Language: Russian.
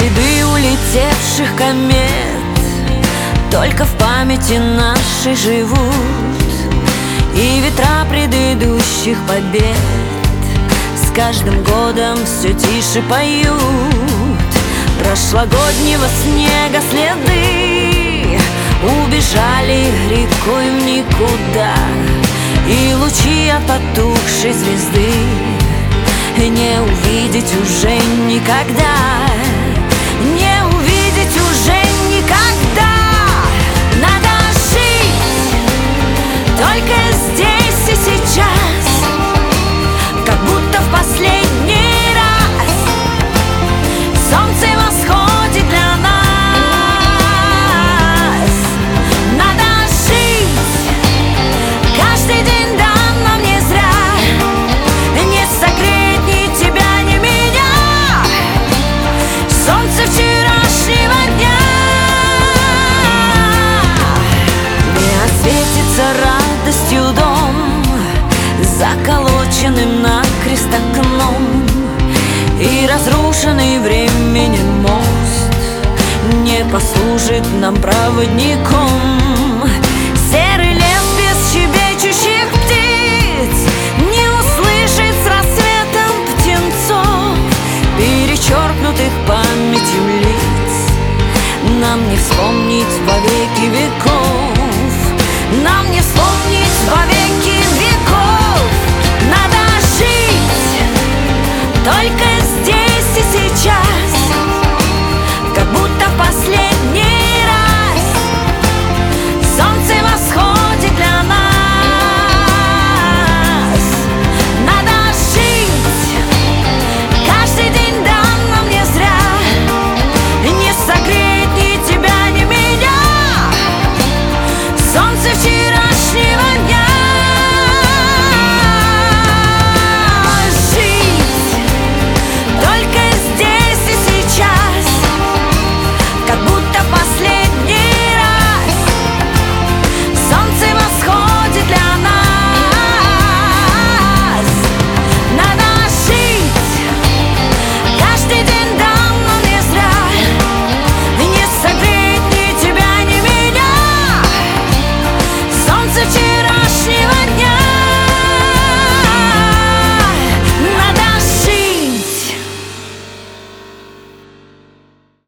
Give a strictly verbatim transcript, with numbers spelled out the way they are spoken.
следы улетевших комет только в памяти нашей живут, и ветра предыдущих побед с каждым годом все тише поют. Прошлогоднего снега следы убежали рекой в никуда, и лучи от потухшей звезды не увидеть уже никогда, не увидеть уже никогда. Надо жить только здесь и сейчас, как будто в последний раз солнце восходит для нас. Надо жить, каждый день дан нам не зря, не согреть ни тебя, ни меня солнце вчерашнего дня. Не осветится радостью дом, заколоченным накрест окном, и разрушенный временем мост не послужит нам проводником. Серый